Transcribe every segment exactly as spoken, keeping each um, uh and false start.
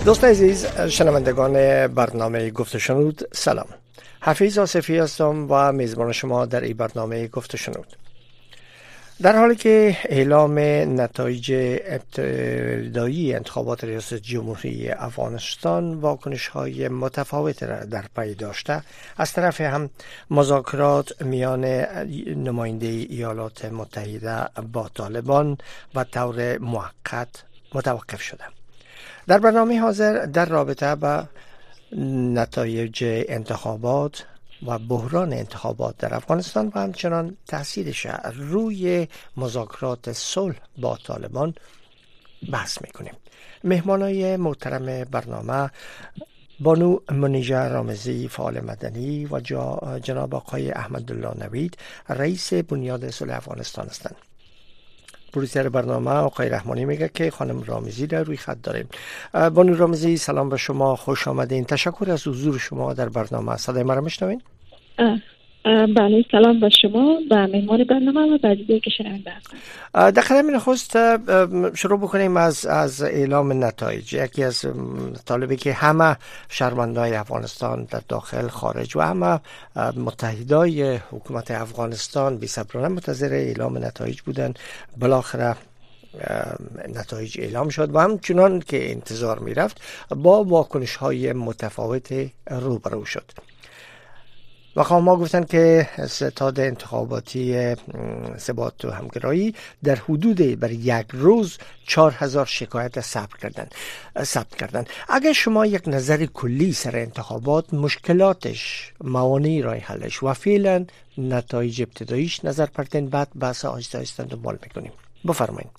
دوست عزیز شنوندگان برنامه گفت شنود، سلام. حفیظ آصفی هستم و میزبان شما در این برنامه گفت شنود. در حالی که اعلام نتایج ابتدایی انتخابات ریاست جمهوری افغانستان واکنش‌های متفاوت را در پی داشته، از طرف هم مذاکرات میان نماینده ایالات متحده با طالبان و طور موقت متوقف شده. در برنامه حاضر در رابطه با نتایج انتخابات و بحران انتخابات در افغانستان و همچنان تاثیرش روی مذاکرات صلح با طالبان بحث میکنیم. مهمانای محترم برنامه بانو منیژه رامزی، فعال مدنی، و جناب آقای احمدالله نوید، رئیس بنیاد صلح افغانستان هستند. پروڈوسر برنامه آقای رحمانی میگه که خانم رامزی در روی خط داریم. بانو رامزی، سلام به شما، خوش آمدین. تشکر از حضور شما در برنامه. صدای ما را میشنوین؟ بله، سلام به شما، به مهمان برنامه و بعدی که شنونده هستند. در قدم نخست شروع بکنیم از از اعلام نتایج. یکی از طالبی که همه شهروندان افغانستان در داخل، خارج و همه متحدای حکومت افغانستان بی‌صبرانه منتظر اعلام نتایج بودند. بالاخره نتایج اعلام شد و همچنان که انتظار میرفت با واکنش های متفاوت روبرو شد. و ما گفتن که ستاد انتخاباتی ثبات و همگرایی در حدود بر یک روز چهار هزار شکایت ثبت کردن ثبت کردن. اگر شما یک نظر کلی سر انتخابات، مشکلاتش، موانع راه حلش و فعلا نتایج ابتداییش نظر پرتین، بعد بحث آهسته آهسته دنبال میکنیم. بفرمایید.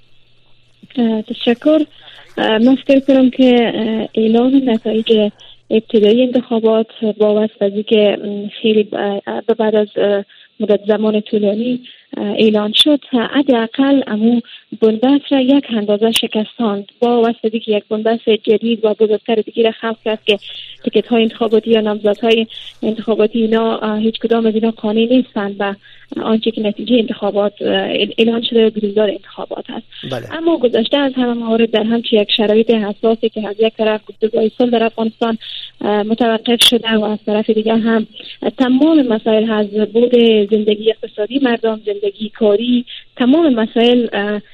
تشکر. من فکر کنم که اعلام نتایج ابتدایی انتخابات با واسطه که خیلی بعد از مدت زمان طولانی اعلان شد، حداقل امو بنبست را یک اندازه شکستاند. با واسطه که یک بنبست جدید و بزرگتر دیگه را خلق کرد که تیکت های انتخاباتی یا نامزدهای انتخاباتی اینا هیچ کدام از اینا قانونی نیستند و آنچه که نتیجه انتخابات اعلان شده گریزدار انتخابات هست. بله. اما گذشته از همه موارد در همچین یک شرایط حساسی که از یک طرف گفتگوهای صلح در افغانستان متوقف شده و از طرف دیگر هم تمام مسائل از بود زندگی اقتصادی مردم، زندگی کاری، تمام مسائل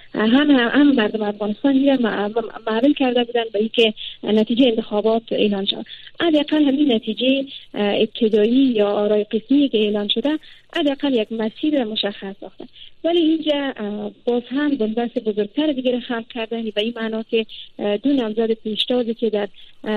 هم هم مردم افغانستان میره معلوم کرده بودن به اینکه نتیجه انتخابات اعلان شد. حداقل همین نتیجه ابتدایی یا آرای قسمی که اعلان شده حداقل یک مسیر مشخص ساختن، ولی اینجا باز هم بنبست بزرگتر دیگه خلق کردن به این معنا که دو نامزد پیشتازی که در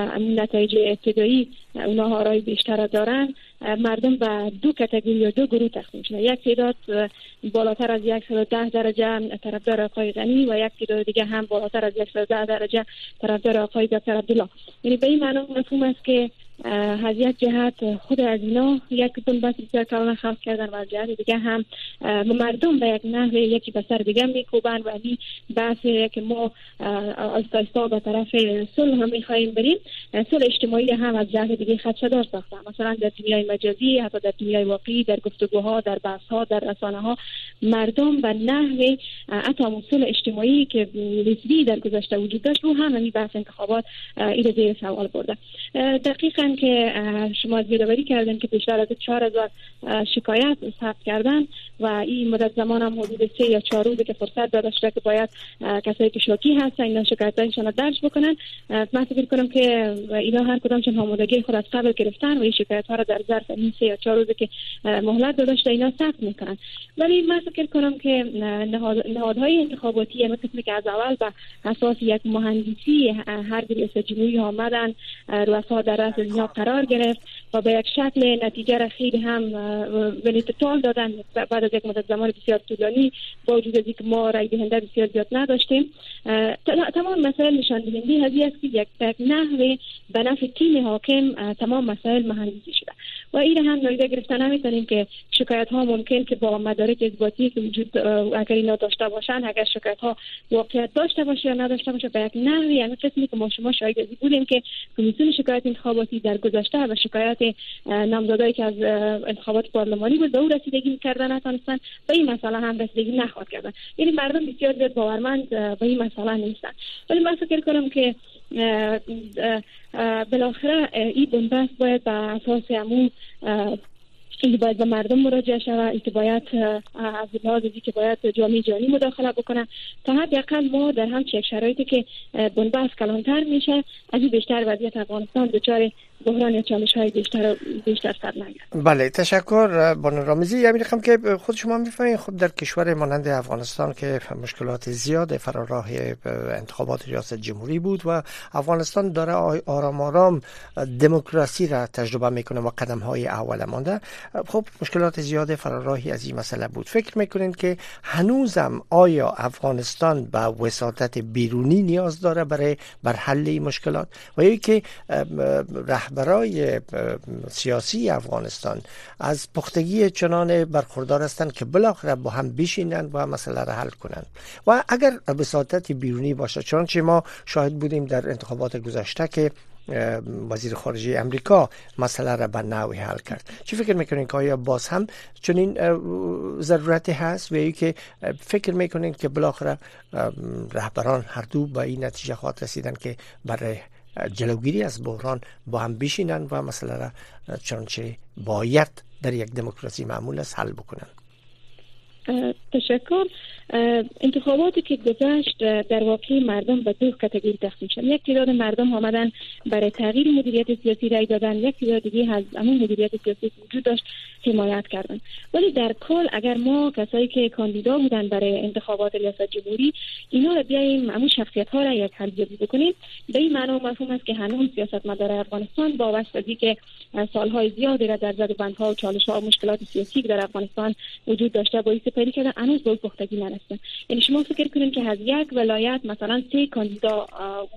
نتایج ابتدایی اونها آرای بیشتر دارن، مردم به دو کاتگوری یا دو گروه تقسیم شدن. یک تعداد بالاتر از صد و ده درجه طرفدار آقای غنی و یک تعداد دیگه هم بالاتر از صد و ده درجه طرفدار آقای دکتر عبدالله. یعنی به این معنا مفهوم است که از یک جهت خود از اینا یک بنبست بسیار کلان خلق کردن و از جهت دیگه هم مردم به یک نحو یکی به سر دیگه میکوبن و این بحث که ما آستا آستا به طرف صلح هم میخواییم بریم. صلح اجتماعی هم از جهت دیگه خدشه‌دار ساختن، مثلا در دنیای مجازی، حتی در دنیای واقعی، در گفتگوها، در بحث‌ها، در رسانه‌ها مردم به نحو حتی صلح اجتماعی که نسبی در گذشته وجود داشت رو هم همین بحث انتخابات این زیر سوال برده. دقیقاً که شما یادآوری کردن که بیشتر از چهار هزار شکایت ثبت کردن و این مدت زمان هم حدود سه یا چهار روزه که فرصت داده شده که باید کسایی که شاکی هستن اینا شکایتایشون رو درج بکنن. من فکر کنم که اینا هر کدامشون آمادگی خود از قبل گرفتن و این شکایت ها رو در ظرف این سه یا چهار روزه که مهلت داده شده اینا ثبت میکنن. ولی من فکر کنم که نهاد نهادهای انتخاباتی مثل که از اول به اساس یک مهندسی هر ریاست جمهوری آمدن، رؤسا در رأس دنیا قرار گرفت و به یک شکل نتیجه را خیلی هم ولتتال دادن بعد از یک مدت زمان بسیار طولانی، با وجود از اینکه ما رای دهنده بسیار زیاد نداشتیم. تمام مسائل نشان دهنده هذه است که یک نحوه به نفع تیم حاکم تمام مسائل مهندسی شده و این هم نادیده گرفتن نمیتونیم که شکایت ها ممکن که با مدارک اثباتی که وجود اگر اینا داشته باشن، اگر شکایت ها واقعیت داشته باشه یا نداشته باشه، به یک نحوی یعنی قسمی که ما شما شاهد از بودیم که کمیسیون شکایت انتخاباتی در گذشته و شکایت نامزدایی که از انتخابات پارلمانی بود به او رسیدگی می‌کردن نتونستن به این مسئله هم رسیدگی نخواهد کردن. یعنی مردم بسیار زیاد باورمند به این مسئله نیستن. ولی من فکر کنم که بالاخره این بنبست باید بر اساس امو این باید به مردم مراجعه شود، این باید از لحاظ که باید جامعه جهانی مداخله بکنه تا حداقل ما در همچین شرایطی که بنبست کلانتر میشه از این بیشتر وضعیت افغانستان دچار بحران یا چالش های بیشتر بیشتر سر نگرد. بله تشکر بانو رامزی. یعنی میخوام که خود شما میفهمید خود در کشور مانند افغانستان که مشکلات زیاد فراراه انتخابات ریاست جمهوری بود و افغانستان داره آرام آرام دموکراسی را تجربه میکنه و قدم های اول مانده، خب مشکلات زیاد فراراهی از این مسئله بود. فکر میکنین که هنوزم آیا افغانستان به وساطت بیرونی نیاز داره برای بر حل این مشکلات و یا که رهبرای سیاسی افغانستان از پختگی چنان برخوردار هستند که بالاخره با هم بشینند و مسئله را حل کنند؟ و اگر وساطت بیرونی باشه، چنانچه ما شاهد بودیم در انتخابات گذشته که وزیر خارجه امریکا مسئله را به نوعی حل کرد، چی فکر میکنین که آیا باز هم چنین ضرورتی هست و که فکر میکنین که بالاخره رهبران هر دو به این نتیجه خواهد رسیدن که برای جلوگیری از بحران با هم بشینن و مسئله را چنانچه باید در یک دموکراسی معمول است حل بکنن؟ تشکر. انتخاباتی که گذشت در واقع مردم به دو کاتگوری تقسیم شدند. یک تعداد مردم آمدن برای تغییر مدیریت سیاسی رای دادن، یک تعداد دیگه از همون مدیریت سیاسی وجود داشت حمایت کردن. ولی در کل اگر ما کسایی که کاندیدا بودن برای انتخابات ریاست جمهوری اینا رو بیایم همون شخصیت ها را یک ارزیابی بکنیم، به این معنی مفهوم است که هنوز سیاستمدار افغانستان با واسطه که سالهای زیادی را در زدبندها و چالش‌ها و مشکلات سیاسی که در افغانستان وجود داشته با استفاده کردن هنوز به پختگی نرسیدن. یعنی شما فکر کنید که از یک ولایت مثلا سه کاندیدا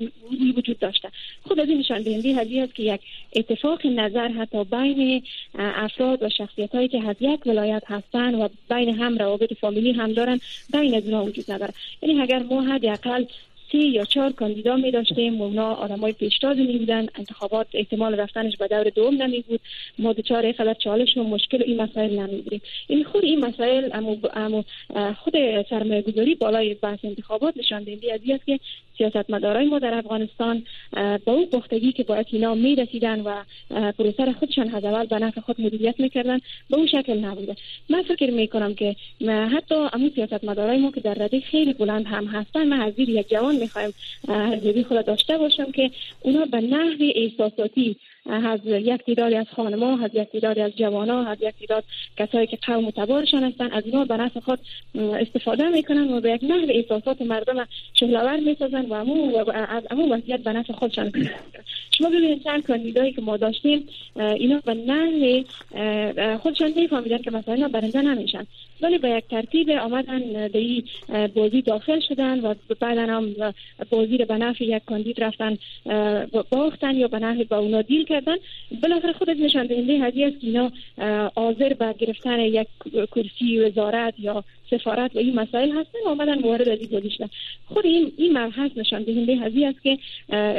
وجود داشته، خود از این نشان دهنده هدیه است که یک اتفاق نظر حتی بین افراد و شخصیت‌هایی که از یک ولایت هستند و بین هم روابط فامیلی هم دارن بین از اونها وجود نداره. یعنی اگر ما حداقل سی یا چهار کاندیدا می داشتیم و اونا آدمای پیشتازی می بودن، انتخابات احتمال رفتنش به دور دوم نمی بود، ما دچار خلل چالش و مشکل این مسائل نمی بودیم. این خود این مسائل اما خود سرمایه گذاری بالای بحث انتخابات نشان دهنده از این است که سیاستمدارای ما در افغانستان با اون پختگی که باید اینا می رسیدن و پروسه را خودشان از اول به نفع خود مدیریت میکردن به اون شکل نبوده. من فکر میکنم که حتی همون سیاستمدارای ما که در رده خیلی بلند هم هستن، من از دید یک جوان میخوایم حضوری خود داشته باشم که اونا به نحو احساساتی از یک تعدادی از خانم‌ها، از یک تعدادی از جوان‌ها، از یک تعداد کسایی که قوم متبارشان هستند از اینا به نفع خود استفاده میکنن و به یک نحو احساسات مردم شعله‌ور میسازن و همون از همون وضعیت به نفع خودشان میکنن. شما ببینید چند کاندیدایی که ما داشتیم اینا به نحو خودشان میفهمیدن که مثلا اینا برنده نمیشن، ولی به یک ترتیب آمدن به این بازی داخل شدن و بعدا هم بازی رو به نفع یک کاندید رفتن باختن یا به نفع با اونا دیل کردن. بالاخره خود از نشان دهنده هدیه است که اینا حاضر به گرفتن یک کرسی وزارت یا سفارت و این مسائل هستن و آمدن وارد از این بازی شدن. خود این این مبحث نشان دهنده هدیه است که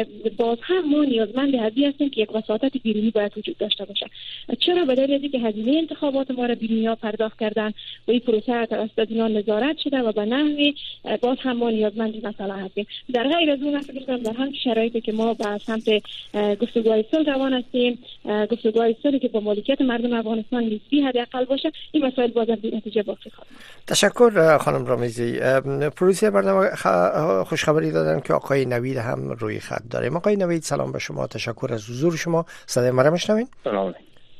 باز هم ما نیازمند هدیه هستیم که یک وساطت بیرونی باید وجود داشته باشه. چرا؟ به دلیل اینکه هزینه انتخابات ما را بیرونی‌ها پرداخت کردن و این پروسه توسط اینا نظارت شده و به نحوی باز هم ما نیازمند مثلا هستیم. در غیر از اون فکر کنم در همین شرایطی که ما به سمت گفتگوهای صلح روان هستیم، گفتگوهای صلحی که با مالکیت مردم افغانستان نسبی حداقل باشه، این مسائل باز هم نتیجه باقی خواهد. تشکر خانم رامزی. پروژه برنامه خوشخبری دادن که آقای نوید هم روی خط داریم. آقای نوید سلام به شما، تشکر از حضور شما. صدای ما را میشنوین؟ سلام.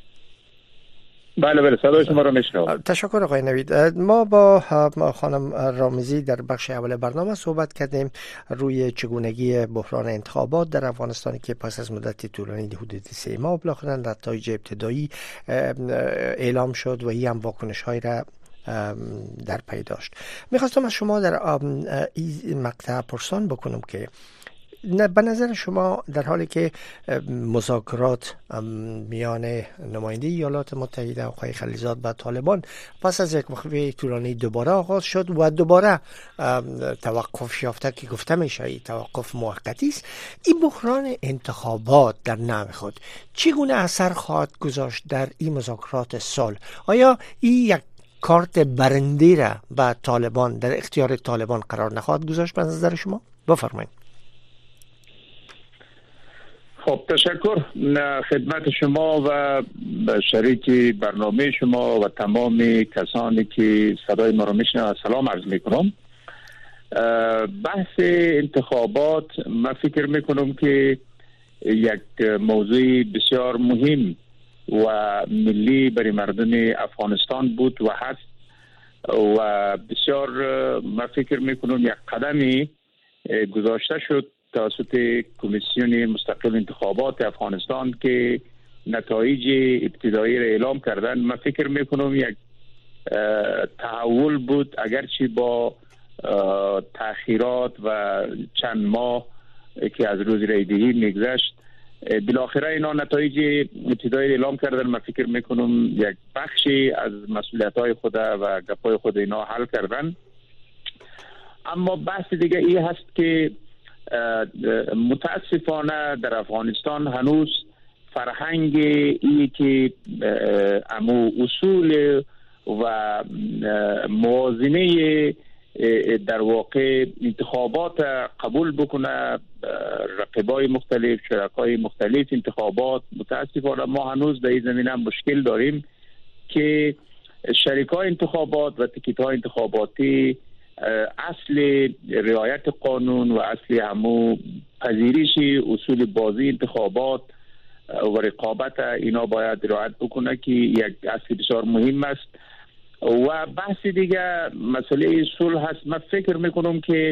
بله بله صدای شما رو میشنوم. تشکر آقای نوید. ما با خانم رامزی در بخش اول برنامه صحبت کردیم روی چگونگی بحران انتخابات در افغانستان که پس از مدت طولانی حدود سه ماه بالاخره نتایج ابتدایی اعلام شد و این هم واکنش های را در پی داشت. میخواستم از شما در این مقطع پرسان بکنم که به نظر شما در حالی که مذاکرات میان نماینده ایالات متحده آقای خلیلزاد و طالبان پس از یک وقفه طولانی دوباره آغاز شد و دوباره توقف یافته که گفته میشه این توقف موقتی است، این بحران انتخابات در نوع خود چگونه اثر خواهد گذاشت در این مذاکرات صلح؟ آیا این یک کارت برنده را به طالبان در اختیار طالبان قرار نخواهد گذاشت به نظر شما؟ بفرمایید. خب تشکر خدمت شما و شریک برنامه شما و تمام کسانی که صدای ما را میشنوند سلام عرض میکنم. بحث انتخابات من فکر میکنم که یک موضوع بسیار مهم و ملی برای مردم افغانستان بود و هست و بسیار من فکر میکنم یک قدمی گذاشته شد توسط کمیسیون مستقل انتخابات افغانستان که نتایج ابتدایی را اعلام کردن. من فکر میکنم یک تحول بود، اگرچه با تأخیرات و چند ماه که از روز رایدهی میگذشت. بالاخره اینا نتایج ابتدایی اعلام کردن. من فکر میکنم یک بخشی از مسئولیت‌های خود و گپای خود اینا حل کردن. اما بحث دیگه ای هست که متاسفانه در افغانستان هنوز فرهنگ ای که امو اصول و موازنه در واقع انتخابات قبول بکنه، رقیبای مختلف، شرکای مختلف انتخابات، متاسفانه ما هنوز در این زمینه مشکل داریم که شرکای انتخابات و تیکیت‌های انتخاباتی اصل رعایت قانون و اصل همو پذیرش اصول بازی انتخابات و رقابت اینا باید رعایت بکنه که یک اصل بسیار مهم است. و بحث دیگه مسئله صلح هست. من فکر میکنم که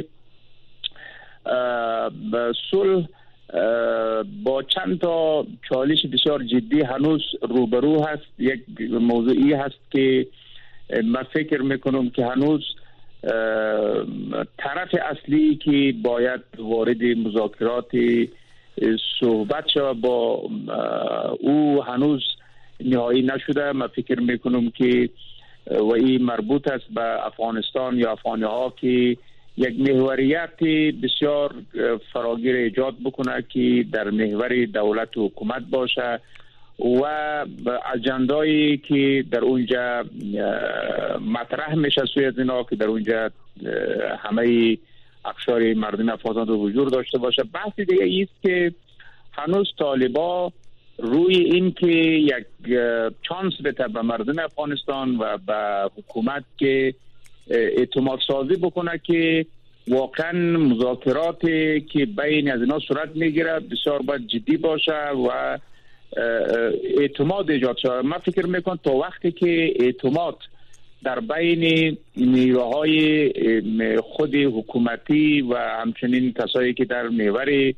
صلح با چند تا چالش بسیار جدی هنوز روبرو هست. یک موضوعی هست که من فکر میکنم که هنوز طرف اصلی که باید وارد مذاکرات صحبت شود با او هنوز نهایی نشده. من فکر میکنم که و این مربوط است به افغانستان یا افغانی ها که یک محوریت بسیار فراگیر ایجاد بکنه که در محور دولت و حکومت باشه و اجندایی که در اونجا مطرح میشه سوی از اینا که در اونجا همه اقشار مردم افغانستان رو حضور داشته باشه. بحث دیگه ایست که هنوز طالبا روی این که یک چانس بده به مردم افغانستان و به حکومت که اعتماد سازی بکنه که واقعا مذاکرات که بین از اینا صورت میگیره بسیار باید جدی باشه و اعتماد ایجاد شود. من فکر میکنم تا وقتی که اعتماد در بین نیروهای خود حکومتی و همچنین کسایی که در محور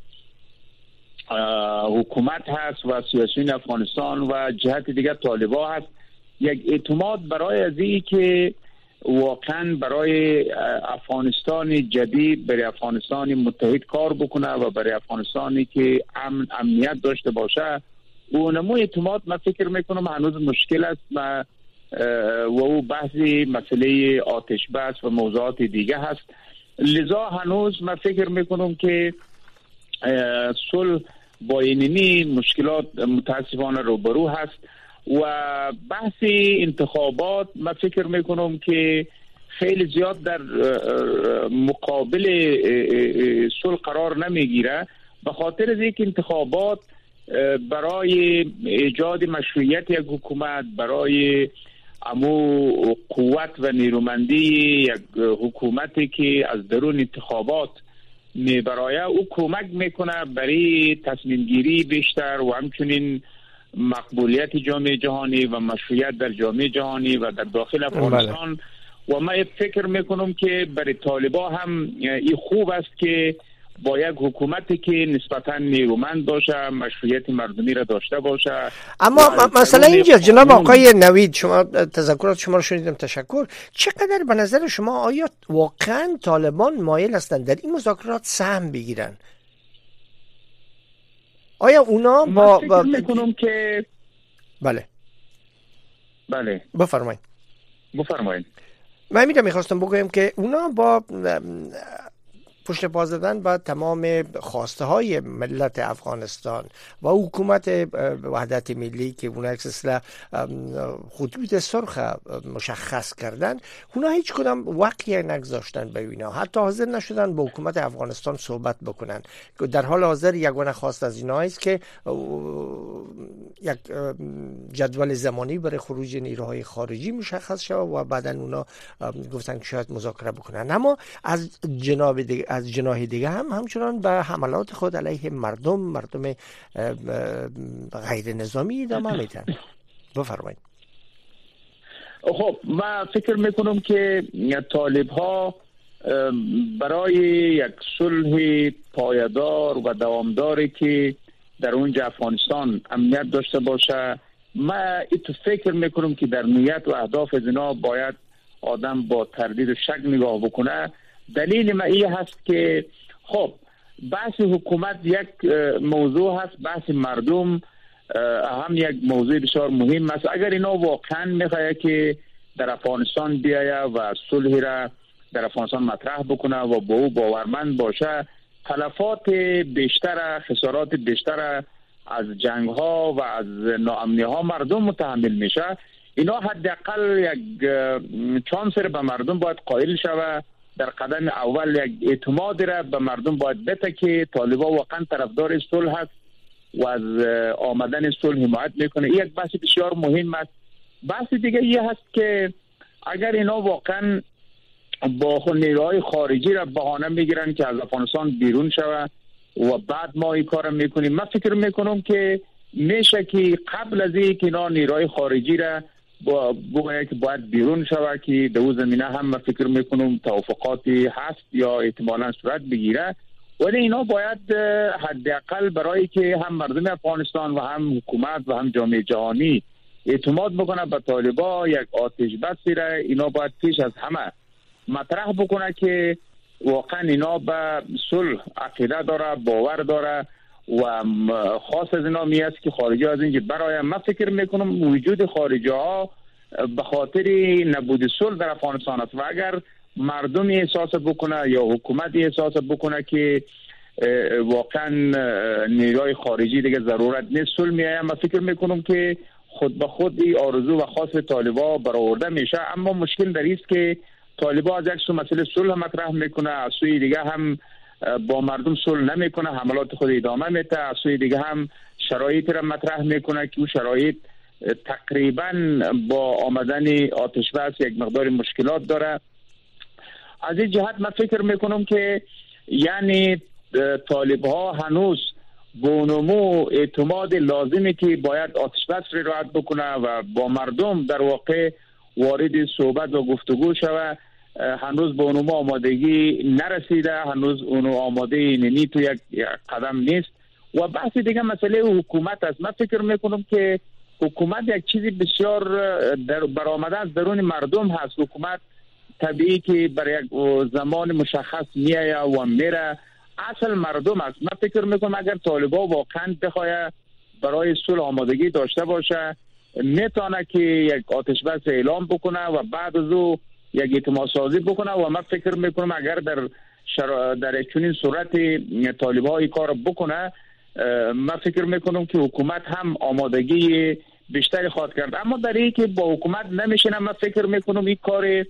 حکومت هست و سیاسیون افغانستان و جهت دیگر طالبا هست، یک اعتماد برای از این که واقعا برای افغانستان جدید، برای افغانستان متحد کار بکنه و برای افغانستانی که امن امنیت داشته باشه، اونمو اعتماد من فکر میکنم هنوز مشکل است و و او بحثی مسئله آتش بس و موضوعات دیگه هست. لذا هنوز من فکر میکنم که صلح با اینمی مشکلات متاسفانه روبرو هست و بحث انتخابات من فکر میکنم که خیلی زیاد در مقابل صلح قرار نمیگیره، به خاطر از اینکه انتخابات برای ایجاد مشروعیت یک حکومت، برای امو قوت و نیرومندی یک حکومتی که از درون انتخابات می برای او کمک میکنه برای تصمیم گیری بیشتر و همچنین مقبولیت جامعه جهانی و مشروعیت در جامعه جهانی و در داخل افغانستان. و من فکر میکنم که برای طالبا هم این خوب است که با یک حکومتی که نسبتا نیرومند باشه، مشروعیت مردمی را داشته باشه. اما مثلا اینجا جناب آقای نوید، شما تذکرات شما رو شنیدم، تشکر. چقدر به نظر شما آیا واقعا طالبان مایل هستند در این مذاکرات سهم بگیرن؟ آیا اونا با من فکر میکنم که بله بله بفرمایید بفرمایید من میتونم میخواستم بگویم که اونا با پشت پا زدن با تمام خواسته های ملت افغانستان و حکومت وحدت ملی که اونا اکسسلا خطوط سرخ مشخص کردن، اونا هیچ کدام وقتی نگذاشتن به اینا، حتی حاضر نشدن با حکومت افغانستان صحبت بکنن. در حال حاضر یگانه خواست از اینا است که یک جدول زمانی برای خروج نیروهای خارجی مشخص شد و بعدا اونا گفتن که شاید مذاکره بکنن. اما از جناب دیگه، از جناح دیگه هم همچنان به حملات خود علیه مردم مردم غیر نظامی ادامه میدن. بفرمایید. خب من فکر میکنم که طالب ها برای یک صلح پایدار و دوامداری که در اونجا افغانستان امنیت داشته باشه، من ات فکر میکنم که در نیت و اهداف از اینا باید آدم با تردید و شک نگاه بکنه. دلیل ما این هست که خب بحث حکومت یک موضوع هست، بحث مردم هم یک موضوع بسیار مهم است. اگر اینا واقعا میخواه که در افغانستان بیایه و صلح را در افغانستان مطرح بکنه و با او باورمند باشه، تلفات بیشتر، خسارات بیشتر از جنگ ها و از ناامنی ها مردم متحمل میشه. اینا حداقل یک چانس را به مردم باید قائل شوه. در قدم اول یک اعتماد را به مردم باید بده که طالبان واقعا طرفدار صلح هست و از آمدن صلح حمایت میکنه. این یک بحث بسیار مهم است. بحث دیگه این هست که اگر اینا واقعا با نیروهای خارجی را بهانه میگیرن که از افغانستان بیرون شوه و بعد ما این کار میکنیم، من فکر میکنم که میشه که قبل از اینکه اینا نیروهای خارجی را با باید باید بیرون شوه که در زمینه هم من فکر میکنم توافقاتی هست یا احتمالاً صورت بگیره، ولی اینا باید حداقل برای که هم مردم افغانستان و هم حکومت و هم جامعه جهانی اعتماد بکنه به طالبان، یک آتش بسی را اینا باید پیش از همه مطرح بکنه که واقعا اینا به صلح عقیده داره، باور داره و خاص از اینا می است که خارجی از اینجا برای. من فکر میکنم وجود خارجی ها به خاطر نبود صلح در افغانستان است و اگر مردم احساس بکنه یا حکومت احساس بکنه که واقعا نیروهای خارجی دیگه ضرورت نیست صلح میایه، من فکر میکنم که خود به خود این آرزو و خواست طالبان برآورده میشه. اما مشکل در است که طالبان از یک سو مسئله صلح مطرح میکنه، از سوی دیگه هم با مردم صلح نمیکنه، حملات خود ادامه میده، از سوی دیگه هم شرایط را مطرح میکنه که اون شرایط تقریبا با آمدن آتش بس یک مقدار مشکلات داره. از این جهت من فکر میکنم که یعنی طالب ها هنوز بونمو اعتماد لازمی که باید آتش بس را رعایت بکنه و با مردم در واقع وارد صحبت و گفتگو شوه، هنوز به اونو آمادگی نرسیده، هنوز اونو آماده نی تو یک قدم نیست. و بحث دیگه مسئله حکومت است. من فکر میکنم که حکومت یک چیزی بسیار در برآمده از درون مردم هست. حکومت طبیعی که برای یک زمان مشخص میایه و میره، اصل مردم است. من فکر میکنم اگر طالبان واقعا بخواه برای صلح آمادگی داشته باشه، میتونه که یک آتش بس اعلام بکنه و بعد از او یک اعتماد سازی بکنه و من فکر میکنم اگر در شرا... در چنین صورت طالبان این کار بکنه، من فکر میکنم که حکومت هم آمادگی بیشتری خواهد کرد. اما در این که با حکومت نمیشه، من فکر میکنم این کار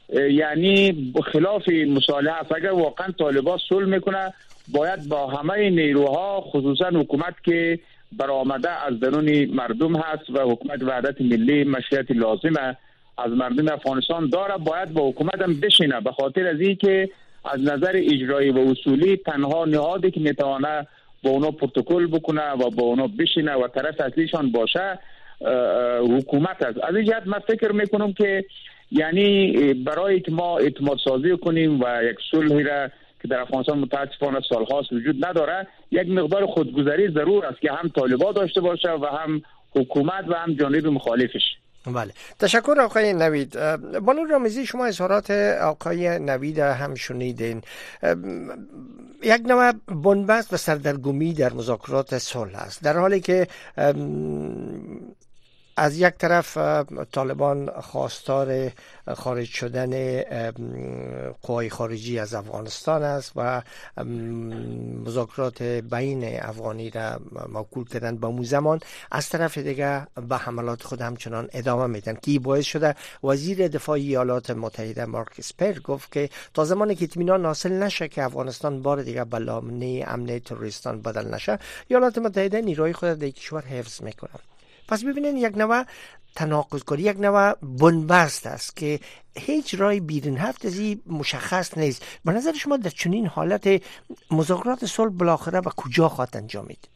یعنی خلاف مصالحه است. اگر واقعا طالبان صلح میکنه باید با همه نیروها خصوصا حکومت که برآمده از درون مردم هست و حکومت وحدت ملی مشروعیت لازمه از مردم افغانستان داره، باید با حکومت هم بشینه، به خاطر از این که از نظر اجرایی و اصولی تنها نهادی که میتونه با اونا پروتکل بکنه و با اونا بشینه و طرف اصلیشان باشه حکومت است. از این جهت من فکر میکنم که یعنی برای که ما اعتماد سازی کنیم و یک صلحی را که در افغانستان متاسفانه سالهاست وجود نداره، یک مقدار خودگذری ضرور است که هم طالبان داشته باشه و هم حکومت و هم جانب مخالفش. بله، تشکر آقای نوید. بانو رامزی، شما اظهارات آقای نوید هم شنیدین. یک نوع بنبست و سردرگمی در مذاکرات صلح است، در حالی که از یک طرف طالبان خواستار خارج شدن قوای خارجی از افغانستان است و مذاکرات بین افغانی را موکول کردن با اون زمان، از طرف دیگه به حملات خود همچنان ادامه میدن که باعث شده وزیر دفاع ایالات متحده مارک اسپر گفت که تا زمانی که اطمینان حاصل نشه که افغانستان بار دیگه به لامنه امن تروریستان بدل نشه، ایالات متحده نیروی خود در کشور حفظ میکنن. پس ببینین یک نوع تناقض کاری، یک نوع بنبست است که هیچ رای بیرون هفت از این مشخص نیست. به نظر شما در چنین حالت مذاکرات صلح بالاخره به کجا خواهد انجامید؟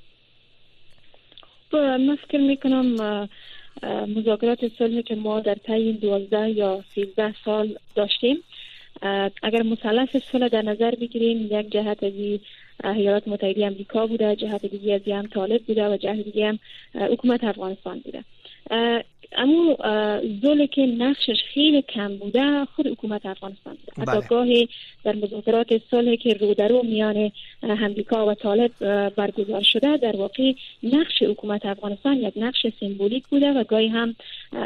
من فکر میکنم مذاکرات صلح که ما در طی دوازده یا سیزده سال داشتیم، اگر مثلث صلح در نظر بگیریم، یک جهت از ایالات متحده آمریکا بوده، جهت دیگه از هم طالب بوده و جهت دیگه هم حکومت افغانستان بوده. اما زولی که نقشش خیلی کم بوده خود حکومت افغانستان بوده. حتی گاهی در مذاکرات صلح که رو در رو میان آمریکا و طالب برگزار شده، در واقع نقش حکومت افغانستان یک نقش سمبولیک بوده و گاهی هم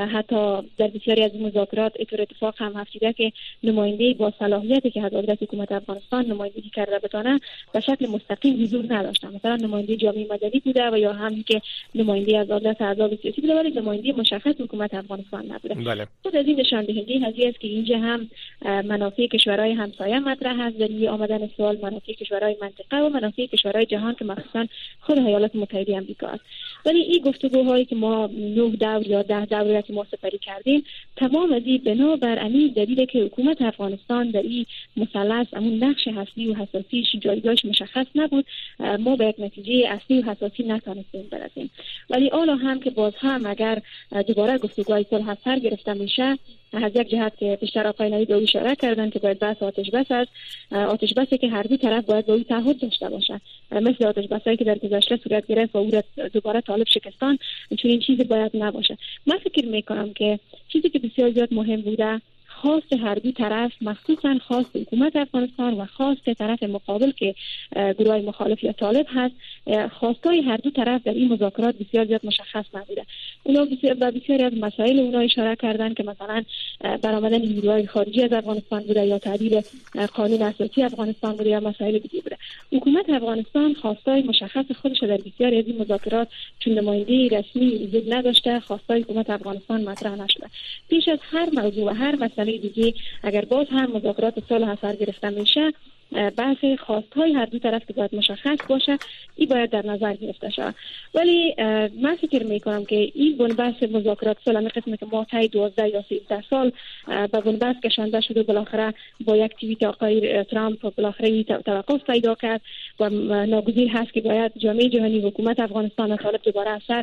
حتی در بسیاری از مذاکرات اینطور اتفاق هم افتاده که نماینده با صلاحیتی که حضرت حکومت افغانستان نمایندگی کرده بتونه به شکل مستقیم حضور نداشته. مثلا نماینده جامعه مدنی بوده و یا هم که نماینده از عدالت احزاب سیاسی بوده، ولی نماینده مشخص حکومت افغانستان نبوده. بله. خود از این نشان دهنده هزینه است که اینجا هم منافع کشورهای همسایه مطرح است در آمدن سوال، منافع کشورهای منطقه و منافع کشورهای جهان که مخصوصا خود ایالات متحده آمریکا است. ولی این گفتگوهایی که ما نه دور یا ده دوره که ما سپری کردیم، تمام از این بنا بر این دلیل که حکومت افغانستان در این مثلث همون نقش اصلی و حساسیش جایگاهش مشخص نبود، ما به یک نتیجه اصلی و حساسی نتونستیم برسیم. ولی حالا هم که باز هم اگر دوباره گفتگوهای صلح سر گرفته میشه، از یک جهت که پیشتر آقای نوید به اشاره کردن که باید بحث آتش بس است، آتش بسی که هر دو طرف باید با او تعهد داشته باشه، مثل آتش بسایی که در گذشته صورت گرفت و او را دوباره طالب شکستان، چون این چیزی باید نباشه. من فکر میکنم که چیزی که بسیار زیاد مهم بوده، خواست هر دو طرف، مخصوصا خواست حکومت افغانستان و خواست طرف مقابل که گروه مخالف یا طالب هست، خواستای هر دو طرف در این مذاکرات بسیار زیاد مشخص نبوده. اونا بسیار به بسیاری از مسائل اونا اشاره کردن که مثلا برآمدن نیروهای خارجی از افغانستان بوده یا تعدیل قانون اساسی افغانستان بوده یا مسائل دیگه بوده. حکومت افغانستان خواستای مشخص خودش در بسیاری از این مذاکرات چون نماینده رسمی وجود نداشته، خواستای حکومت افغانستان مطرح نشده. پیش از هر موضوع و هر مسئله دیگه اگر باز هم مذاکرات صلح سر گرفته میشه، بحث خواستهای هر دو طرف که باید مشخص باشه، این باید در نظر گرفته شود. ولی من فکر میکنم که این بنبست مذاکرات صلح قسمی که ما طی دوازده یا سیزده سال به بنبست کشانده شده، بالاخره با یک توییت آقای ترامپ بالاخره توقف پیدا کرد و ناگزیر هست که باید جامعه جهانی، حکومت افغانستان و طالب دوباره اثر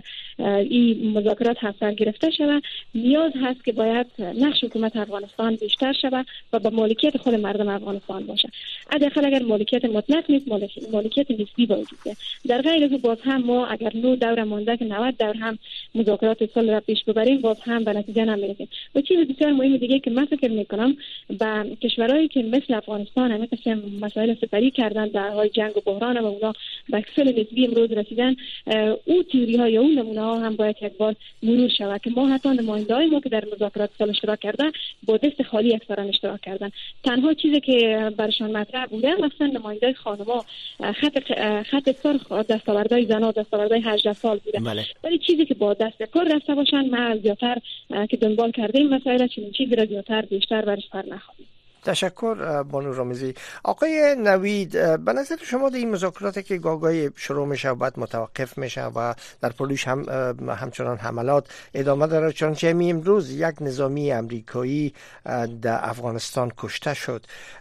این مذاکرات سر گرفته شود. نیاز هست که باید نقش حکومت افغانستان بیشتر شود و با مالکیت خود مردم افغانستان باشه. حداقل اگر مالکیت مطلق نیست، مالکیت نسبی وجود داره. در غیر از باز هم ما اگر نو دور مونده که نود دور هم مذاکرات صلح را پیش ببریم، باز هم به نتیجه نمیرسیم. و چیز بسیار مهم دیگه که من فکر میکنم با کشورهایی که مثل افغانستان همه قسم مسائل سپری کردن در حال جنگ و بحران و اونا به صلح نسبی امروز رسیدن، او تئوری ها یا اون نمونه ها هم باید یک بار مرور شود که ما حتی نماینده‌های ما که در مذاکرات صلح اشتراک کردن با دست خالی اکثرا اشتراک کردن. تنها چیزی که برشان مطرح بوده مثلا نماینده خانم‌ها خط خط سرخ دستاوردهای زنان، دستاوردهای هجده سال بوده. ولی چیزی که با دست کار رفته باشن، ما زیادتر که دنبال کردیم مسائل چنین چیزی را زیادتر بیشتر برش پر نخواهیم. تشکر بانو رامزی. آقای نوید، به نظر شما در این مذاکراتی که گاگای شروع میشه و بعد متوقف میشه و در پلوش هم همچنان حملات ادامه داره، چون امروز یک نظامی امریکایی در افغانستان کشته شد،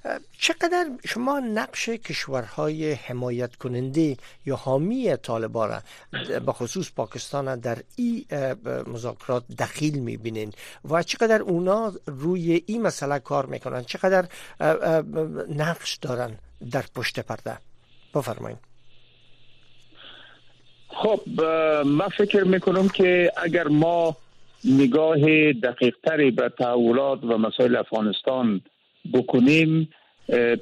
چقدر شما نقش کشورهای حمایت کننده یا حامی طالبان را به خصوص پاکستان در این مذاکرات دخیل میبینین و چقدر اونا روی این مسئله کار میکنن، چقدر نقش دارن در پشت پرده؟ بفرمایید. خب من فکر میکنم که اگر ما نگاه دقیق تری به تحولات و مسائل افغانستان بکنیم،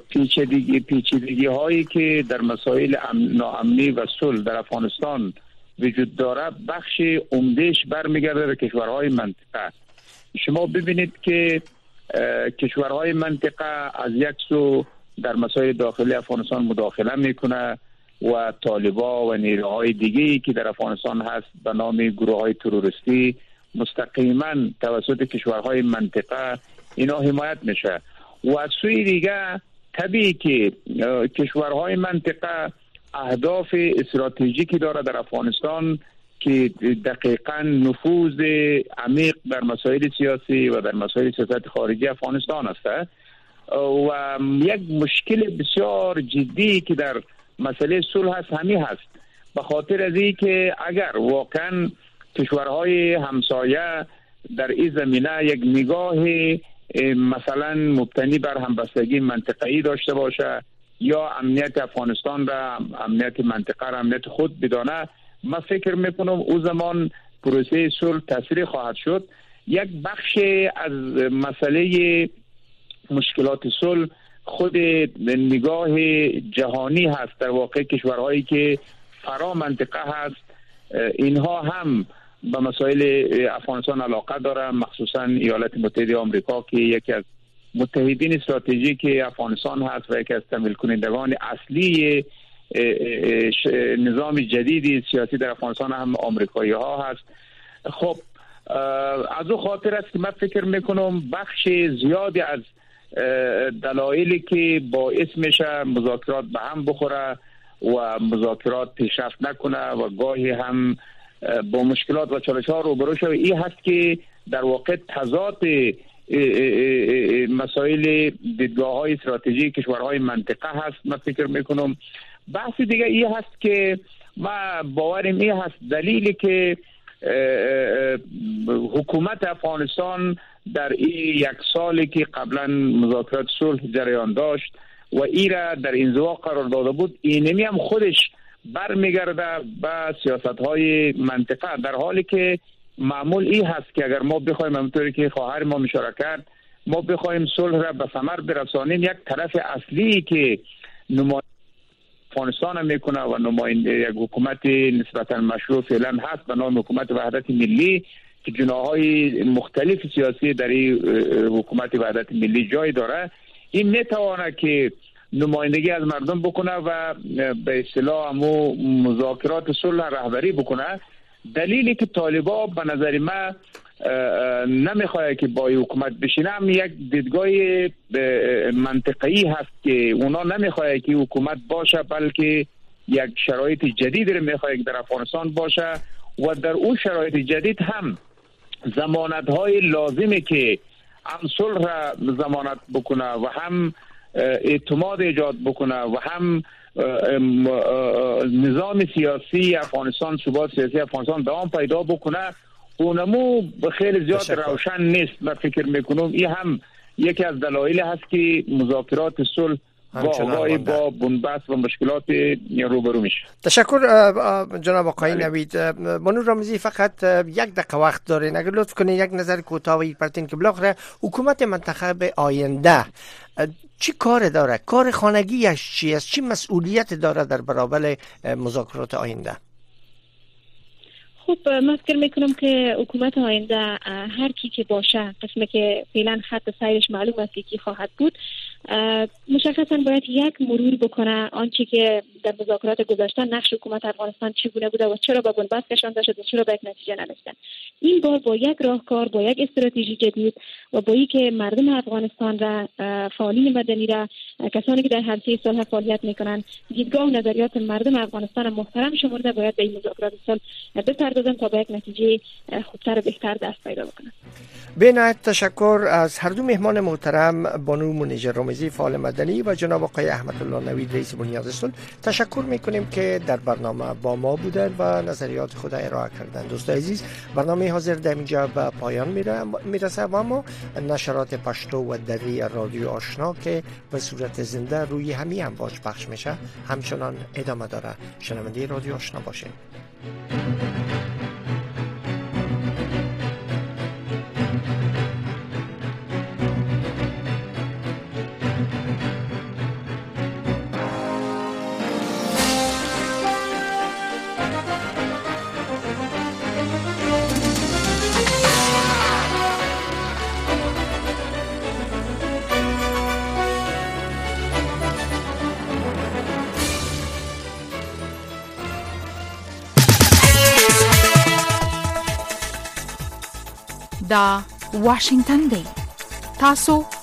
پیچیدگی پیچیدگی هایی که در مسائل ناامنی و صلح در افغانستان وجود داره بخش عمدهش برمیگرده به کشورهای منطقه. شما ببینید که کشورهای منطقه از یک سو در مسائل داخلی افغانستان مداخله میکنه و طالبا و نیروهای دیگه‌ای که در افغانستان هست به نام گروه‌های تروریستی مستقیما توسط کشورهای منطقه اینا حمایت میشه و از سوی دیگه طبیعی که کشورهای منطقه اهداف استراتژیکی داره در افغانستان که دقیقاً نفوذ عمیق در مسائل سیاسی و در مسائل سیاست خارجی افغانستان است و یک مشکل بسیار جدی که در مسئله صلح هست همین هست، به خاطر از این که اگر واقعاً کشورهای همسایه در این زمینه یک نگاه مثلا مبتنی بر همبستگی منطقه‌ای داشته باشه یا امنیت افغانستان را، امنیت منطقه را امنیت خود بدانه، من فکر میکنم او زمان پروسه صلح تسریع خواهد شد. یک بخش از مسئله مشکلات صلح خود نگاه جهانی هست. در واقع کشورهایی که فرا منطقه هست اینها هم به مسائل افغانستان علاقه داره، مخصوصا ایالات متحده آمریکا که یکی از متحدین استراتژیک افغانستان هست و یکی از تمویل کنندگان اصلی نظام جدید سیاسی در افغانستان هم آمریکایی ها هست. خب از او خاطر است که من فکر میکنم بخش زیادی از دلایلی که باعث میشه مذاکرات به هم بخوره و مذاکرات پیشرفت نکنه و گاهی هم با مشکلات و چالش ها روبرو شده این هست که در واقع تضاد مسائل دیدگاه های استراتژیک کشورهای منطقه هست. من فکر میکنم بحث دیگه این هست که ما باورم این هست دلیلی که حکومت افغانستان در این یک سالی که قبلا مذاکرات صلح جریان داشت و این را در انزوا قرار داده بود اینمی هم خودش برمیگرده به سیاست های منطقه، در حالی که معمول این هست که اگر ما بخوایم همونطوری که خواهر ما اشاره کرد ما بخوایم صلح را به ثمر برسانیم، یک طرف اصلی که نماینده افغانستان هم میکنه و نماینده یک حکومت نسبتا مشروع فعلا هست به نام حکومت وحدت ملی که جناحهای مختلف سیاسی در این حکومت وحدت ملی جای داره، این میتونه که نمایندگی از مردم بکنه و به اصطلاح همو مذاکرات صلح رهبری بکنه. دلیلی که طالبا به نظر من نمیخواد که با حکومت بشینه هم یک دیدگاه منطقی هست که اونا نمیخواد که حکومت باشه بلکه یک شرایط جدید رو میخواد که در افغانستان باشه و در اون شرایط جدید هم ضمانت های لازمه که هم صلح را ضمانت بکنه و هم اعتماد ایجاد بکنه و هم نظام سیاسی افغانستان، ثبات سیاسی افغانستان دوام پیدا بکنه، اونمو خیلی زیاد بشکر. روشن نیست. من فکر میکنم این هم یکی از دلایل هست که مذاکرات صلح با با بنبست و مشکلات روبرو میشه. تشکر جناب آقای نوید. بانو رامزی فقط یک دقیقه وقت دارین، اگر لطف کنین یک نظر کوتاهی پرتین که بالاخره حکومت منتخب آینده چی کار داره؟ کار خانگیش چی است؟ چی مسئولیت داره در برابر مذاکرات آینده؟ خب من فکر میکنم که حکومت آینده هر کی که باشه، قسمه که فعلا خط سیرش معلوم است که کی خواهد بود، مشخصا باید یک مرور بکنه آنچه که در مذاکرات گذشته نقش حکومت افغانستان چگونه بوده و چرا با بنبست کشانده شد و چرا به یک نتیجه نرسیدن. این بار با یک راهکار، با یک استراتژی جدید و با اینکه مردم افغانستان را، فعالین مدنی را، کسانی که در حوزه صلح فعالیت میکنن، دیدگاه و نظریات مردم افغانستان محترم شمرده، باید به این مذاکرات صلح بپردازن تا به یک نتیجه خوبتر و بهتر دست پیدا بکنن. بنهایت تشکر از هر دو مهمان محترم، بانو منیژه رامزی فعال مدنی و جناب آقای احمد الله نوید رئیس بنیاد صلح. تشکر میکنیم که در برنامه با ما بودند و نظریات خود ارائه کردند. دوستان عزیز، برنامه حاضر در اینجا به پایان میرسه و اما نشرات پشتو و دری رادیو آشنا که به صورت زنده روی همین امواج پخش میشه همچنان ادامه داره. شنونده رادیو آشنا باشین. دا واشنگتن دی. تاسو